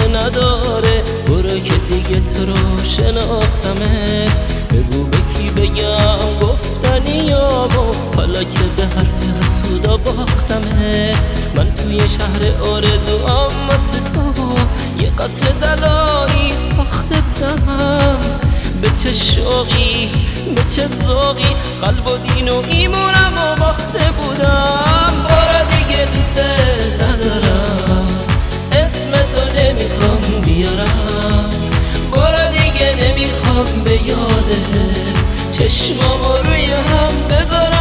نداره. برو که دیگه تو رو شناختمه، بگو به کی بگم گفتنیامو، حالا که به حرف حسودا باختمه. من توی شهر آرزوام واسه تو یه قصر دلایی ساخته بودم، به چه شوقی به چه ذوقی قلب و دین و ایمونم و باخته بودم. برو دیگه دوست ندارم، اسم تو نمیخوام بیارم. برو دیگه نمیخوام به یاده چشمامو روی هم بذارم.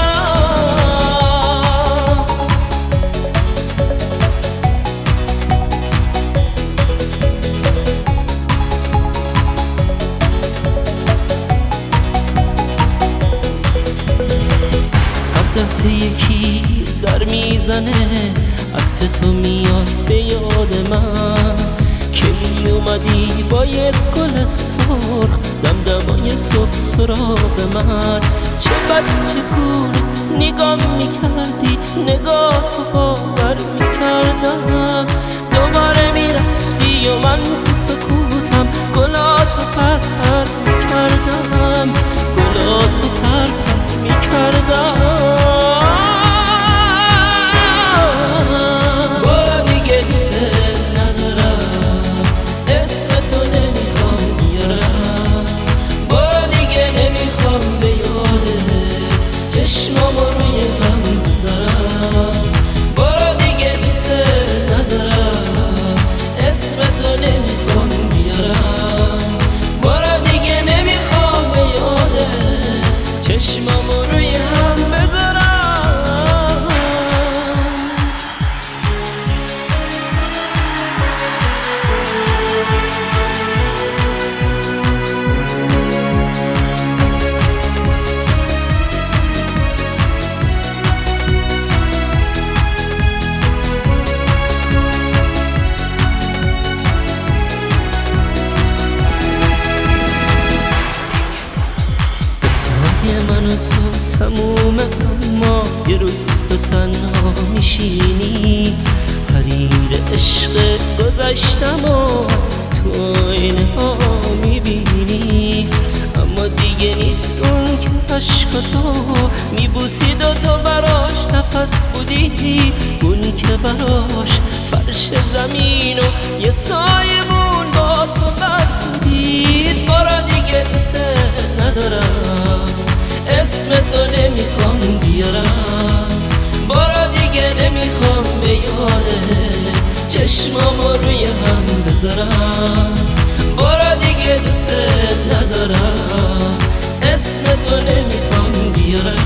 دفعه یکی در میزنه، عکس تو میاد به یاد من، که می اومدی با یک گل سرخ دمدمای صبح سراغ من. چه بچه گونه نگاه میکردی، نگاه تو باور میکردم. دوباره میرفتی و من تو سکوتم گلاتو پر میکردم، گلاتو پر میکردم. من و تو تمومه، اما یه روز تو تنها میشینی. حریر عشق گذشتم و از تو آینه ها میبینی، اما دیگه نیست اون که عشقاتو میبوسید و تو براش نفس بودی، اون که براش فرش زمین و یه سایمون با تو بس بودید. برو دیگه دوست ندارم، اسم تو نمیخوام بیارم. برو دیگه نمیخوام به یاده چشمامو روی هم بذارم. برو دیگه دوست ندارم، اسم تو نمیخوام بیارم.